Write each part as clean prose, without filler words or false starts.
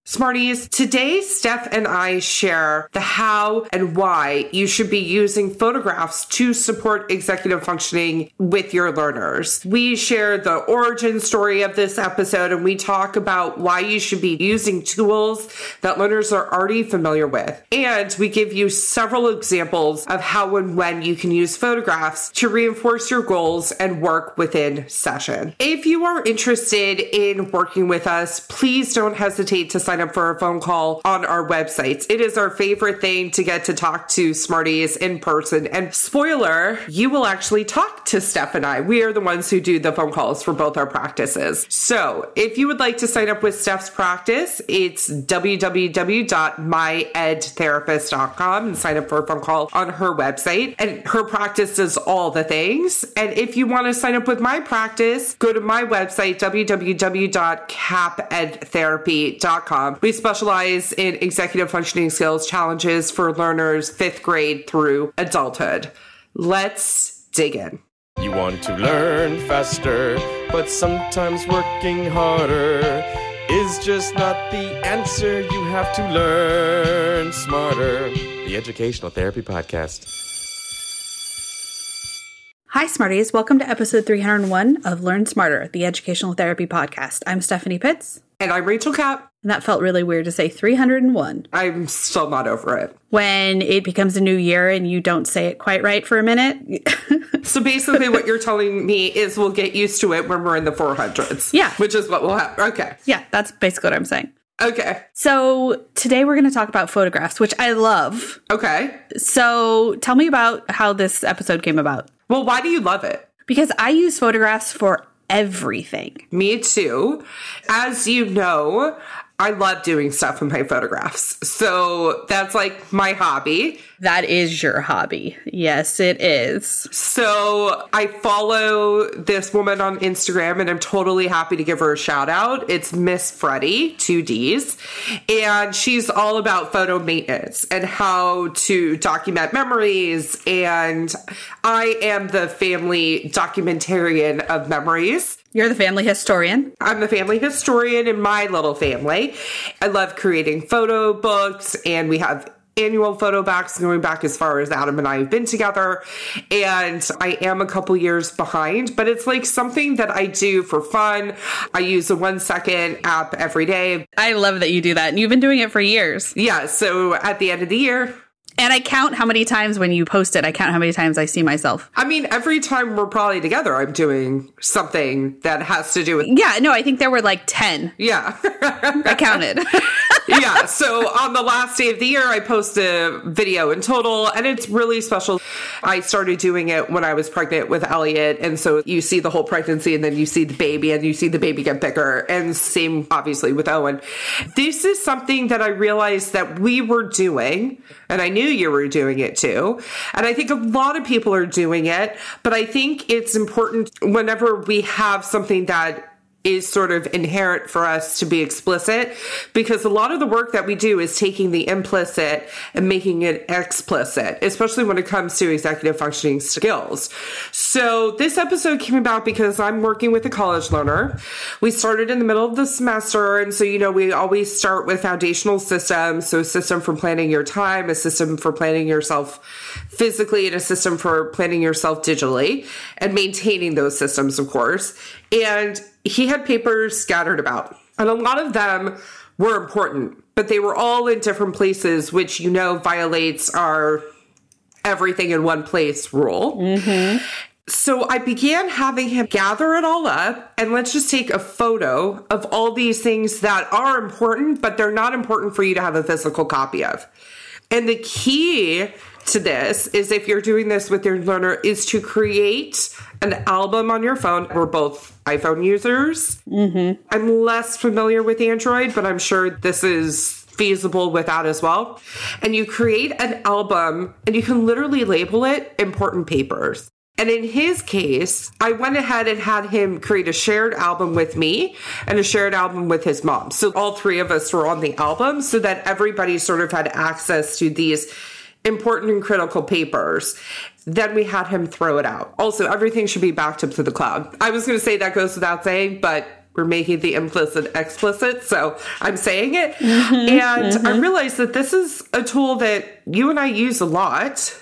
Smarties, today Steph and I share the how and why you should be using photographs to support executive functioning with your learners. We share the origin story of this episode, and we talk about why you should be using tools that learners are already familiar with. And we give you several examples of how and when you can use photographs to reinforce your goals and work within session. If you are interested in working with us, please don't hesitate to sign up for a phone call on our websites. It is our favorite thing to get to talk to Smarties in person. And spoiler, you will actually talk to Steph and I. We are the ones who do the phone calls for both our practices. So if you would like to sign up with Steph's practice, it's www.myedtherapist.com and sign up for a phone call on her website. And her practice does all the things. And if you want to sign up with my practice, go to my website, www.capedtherapy.com. We specialize in executive functioning skills challenges for learners 5th grade through adulthood. Let's dig in. You want to learn faster, but sometimes working harder is just not the answer. You have to learn smarter. The Educational Therapy Podcast. Hi, Smarties. Welcome to episode 301 of Learn Smarter, the Educational Therapy Podcast. I'm Stephanie Pitts. And I'm Rachel Kapp. And that felt really weird to say 301. I'm still not over it. When it becomes a new year and you don't say it quite right for a minute. So basically what you're telling me is we'll get used to it when we're in the 400s. Yeah. Which is what will happen. Okay. Yeah, that's basically what I'm saying. Okay. So today we're going to talk about photographs, which I love. Okay. So tell me about how this episode came about. Well, why do you love it? Because I use photographs for everything. Me too. As you know, I love doing stuff with my photographs. So that's like my hobby. That is your hobby. Yes, it is. So I follow this woman on Instagram and I'm totally happy to give her a shout out. It's Miss Freddie, 2 Ds. And she's all about photo maintenance and how to document memories. And I am the family documentarian of memories. You're the family historian. I'm the family historian in my little family. I love creating photo books, and we have annual photo backs going back as far as Adam and I have been together. And I am a couple years behind, but it's like something that I do for fun. I use a 1-second app every day. I love that you do that. And you've been doing it for years. Yeah. So at the end of the year. And I count how many times when you post it, I count how many times I see myself. I mean, every time we're probably together, I'm doing something that has to do with... Yeah, no, I think there were like 10. Yeah. I counted. Yeah, so on the last day of the year, I post a video in total, and it's really special. I started doing it when I was pregnant with Elliot, and so you see the whole pregnancy, and then you see the baby, and you see the baby get bigger, and same, obviously, with Owen. This is something that I realized that we were doing, and I knew you were doing it too, and I think a lot of people are doing it, but I think it's important whenever we have something that is sort of inherent for us to be explicit, because a lot of the work that we do is taking the implicit and making it explicit, especially when it comes to executive functioning skills. So this episode came about because I'm working with a college learner. We started in the middle of the semester, and so, you know, we always start with foundational systems. So a system for planning your time, a system for planning yourself physically, and a system for planning yourself digitally, and maintaining those systems, of course. And he had papers scattered about, and a lot of them were important, but they were all in different places, which, you know, violates our everything in one place rule. Mm-hmm. So I began having him gather it all up, and let's just take a photo of all these things that are important, but they're not important for you to have a physical copy of. And the key to this is, if you're doing this with your learner, is to create an album on your phone. We're both iPhone users. Mm-hmm. I'm less familiar with Android, but I'm sure this is feasible with that as well. And you create an album, and you can literally label it important papers. And in his case, I went ahead and had him create a shared album with me and a shared album with his mom. So all three of us were on the album, so that everybody sort of had access to these important and critical papers. Then we had him throw it out. Also, everything should be backed up to the cloud. I was going to say that goes without saying, but we're making the implicit explicit, so I'm saying it. And I realized that this is a tool that you and I use a lot,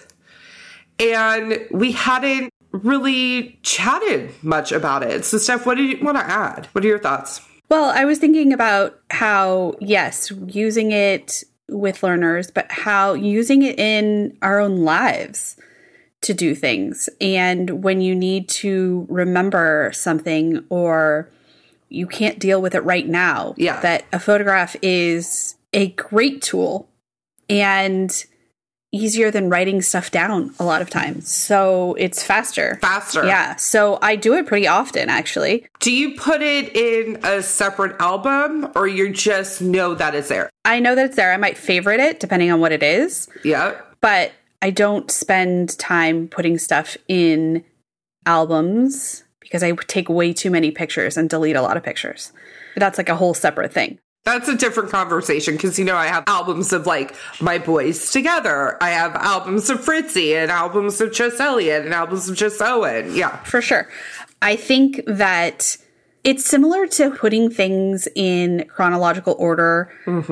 and we hadn't really chatted much about it. So, Steph, what do you want to add? What are your thoughts? Well, I was thinking about how, yes, using it with learners, but how using it in our own lives to do things. And when you need to remember something or you can't deal with it right now, that a photograph is a great tool and easier than writing stuff down a lot of times. So it's faster. Yeah. So I do it pretty often, actually. Do you put it in a separate album or you just know that it's there? I know that it's there. I might favorite it depending on what it is. Yeah. But I don't spend time putting stuff in albums because I take way too many pictures and delete a lot of pictures. That's like a whole separate thing. That's a different conversation because, I have albums of like my boys together. I have albums of Fritzy and albums of just Elliot and albums of just Owen. Yeah, for sure. I think that it's similar to putting things in chronological order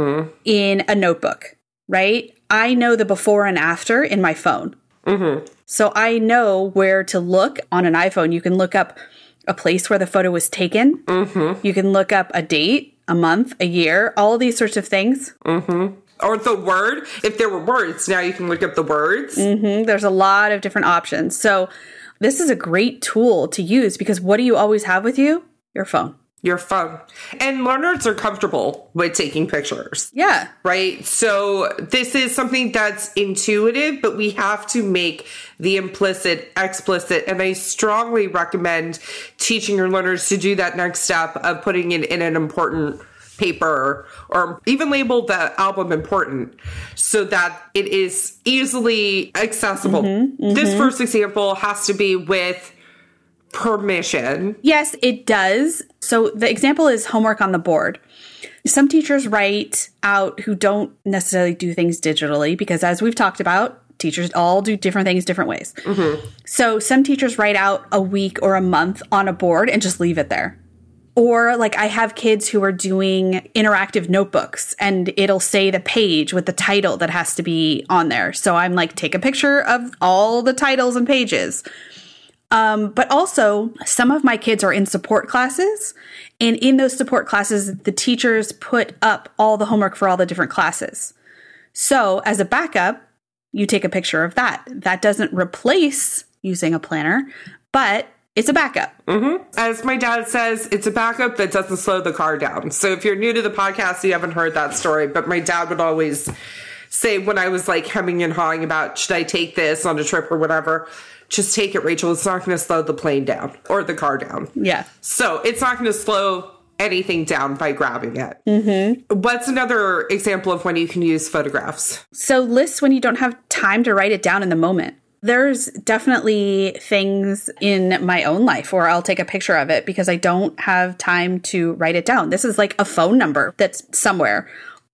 in a notebook, right? I know the before and after in my phone. So I know where to look on an iPhone. You can look up a place where the photo was taken. You can look up a date, a month, a year, all these sorts of things. Or the word. If there were words, now you can look up the words. There's a lot of different options. So this is a great tool to use because what do you always have with you? Your phone. Your phone. And learners are comfortable with taking pictures. Yeah. Right? So this is something that's intuitive, but we have to make the implicit explicit. And I strongly recommend teaching your learners to do that next step of putting it in an important paper or even label the album important so that it is easily accessible. This first example has to be with permission. Yes, it does. So the example is homework on the board. Some teachers write out who don't necessarily do things digitally because as we've talked about, teachers all do different things different ways. So some teachers write out a week or a month on a board and just leave it there. Or like I have kids who are doing interactive notebooks and it'll say the page with the title that has to be on there. So I'm like, take a picture of all the titles and pages. But also, some of my kids are in support classes, and in those support classes, the teachers put up all the homework for all the different classes. So, as a backup, you take a picture of that. That doesn't replace using a planner, but it's a backup. As my dad says, it's a backup that doesn't slow the car down. So, if you're new to the podcast, you haven't heard that story, but my dad would always say when I was like hemming and hawing about, should I take this on a trip or whatever? Just take it, Rachel. It's not going to slow the plane down or the car down. Yeah. So it's not going to slow anything down by grabbing it. What's another example of when you can use photographs? So lists when you don't have time to write it down in the moment. There's definitely things in my own life where I'll take a picture of it because I don't have time to write it down. This is like a phone number that's somewhere.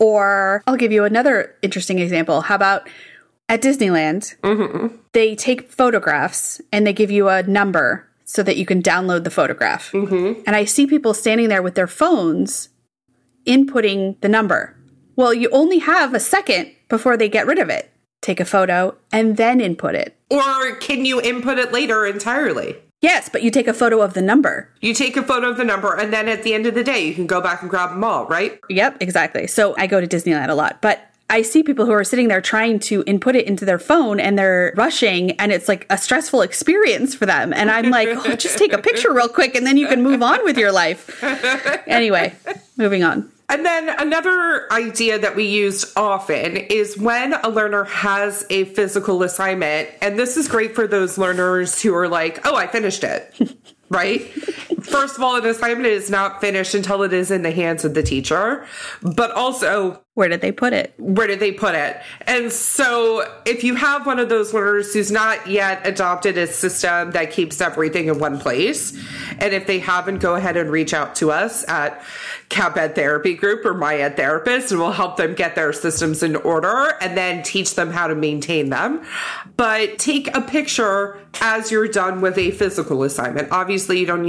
Or I'll give you another interesting example. How about at Disneyland, they take photographs and they give you a number so that you can download the photograph. And I see people standing there with their phones inputting the number. Well, you only have a second before they get rid of it. Take a photo and then input it. Or can you input it later entirely? Yes, but you take a photo of the number. You take a photo of the number, and then at the end of the day, you can go back and grab them all, right? Yep, exactly. So I go to Disneyland a lot, but I see people who are sitting there trying to input it into their phone and they're rushing and it's like a stressful experience for them. And I'm like, oh, just take a picture real quick and then you can move on with your life. Anyway, moving on. And then another idea that we used often is when a learner has a physical assignment, and this is great for those learners who are like, oh, I finished it, right? First of all, an assignment is not finished until it is in the hands of the teacher, but also, where did they put it? Where did they put it? And so if you have one of those learners who's not yet adopted a system that keeps everything in one place, and if they haven't, go ahead and reach out to us at Cap Ed Therapy Group or My Ed Therapist, and we'll help them get their systems in order and then teach them how to maintain them. But take a picture as you're done with a physical assignment. Obviously, you don't need to be doing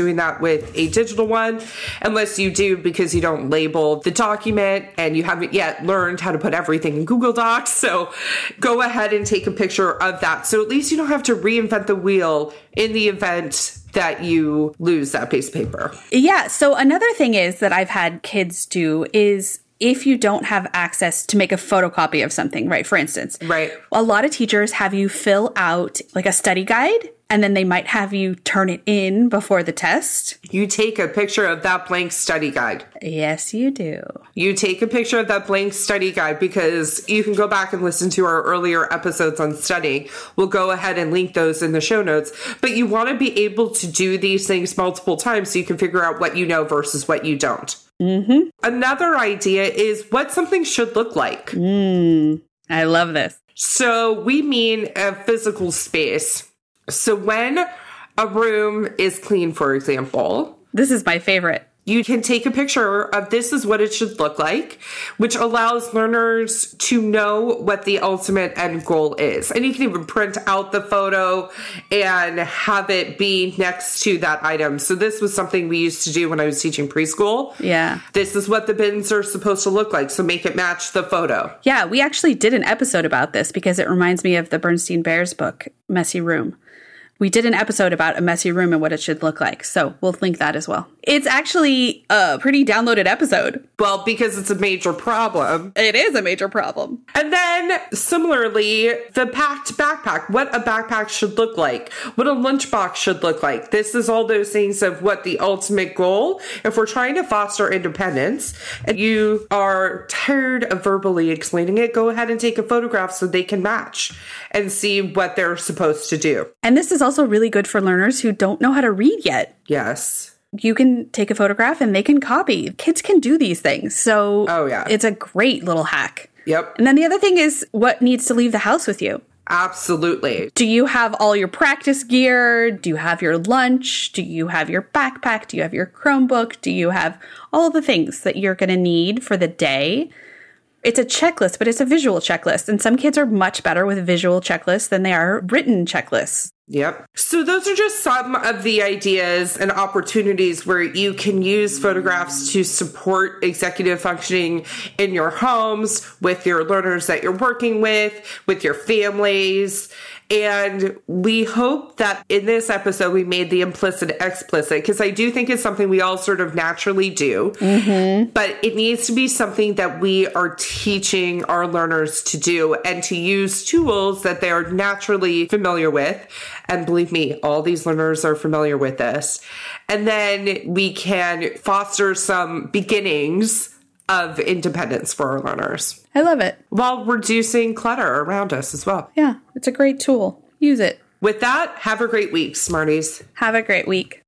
doing that with a digital one, unless you do because you don't label the document and you haven't yet learned how to put everything in Google Docs. So go ahead and take a picture of that. So at least you don't have to reinvent the wheel in the event that you lose that piece of paper. Yeah. So another thing is that I've had kids do is if you don't have access to make a photocopy of something, right? For instance, right. A lot of teachers have you fill out like a study guide, and then they might have you turn it in before the test. You take a picture of that blank study guide. Yes, you do. You take a picture of that blank study guide, because you can go back and listen to our earlier episodes on studying. We'll go ahead and link those in the show notes. But you want to be able to do these things multiple times so you can figure out what you know versus what you don't. Mm-hmm. Another idea is what something should look like. I love this. So we mean a physical space. So when a room is clean, for example, this is my favorite. You can take a picture of this is what it should look like, which allows learners to know what the ultimate end goal is. And you can even print out the photo and have it be next to that item. So this was something we used to do when I was teaching preschool. Yeah. This is what the bins are supposed to look like. So make it match the photo. Yeah, we actually did an episode about this because it reminds me of the Bernstein Bears book, Messy Room. We did an episode about a messy room and what it should look like. So we'll link that as well. It's actually a pretty downloaded episode. Well, because it's a major problem. It is a major problem. And then similarly, the packed backpack, what a backpack should look like, what a lunchbox should look like. This is all those things of what the ultimate goal. If we're trying to foster independence and you are tired of verbally explaining it, go ahead and take a photograph so they can match and see what they're supposed to do. And this is also really good for learners who don't know how to read yet. Yes. You can take a photograph and they can copy. Kids can do these things. So it's a great little hack. Yep. And then the other thing is what needs to leave the house with you. Absolutely. Do you have all your practice gear? Do you have your lunch? Do you have your backpack? Do you have your Chromebook? Do you have all the things that you're going to need for the day? It's a checklist, but it's a visual checklist. And some kids are much better with visual checklists than they are written checklists. Yep. So those are just some of the ideas and opportunities where you can use photographs to support executive functioning in your homes, with your learners that you're working with your families. And we hope that in this episode, we made the implicit explicit, because I do think it's something we all sort of naturally do. Mm-hmm. But it needs to be something that we are teaching our learners to do and to use tools that they are naturally familiar with. And believe me, all these learners are familiar with this. And then we can foster some beginnings of independence for our learners. I love it. While reducing clutter around us as well. Yeah, it's a great tool. Use it. With that, have a great week, Smarties. Have a great week.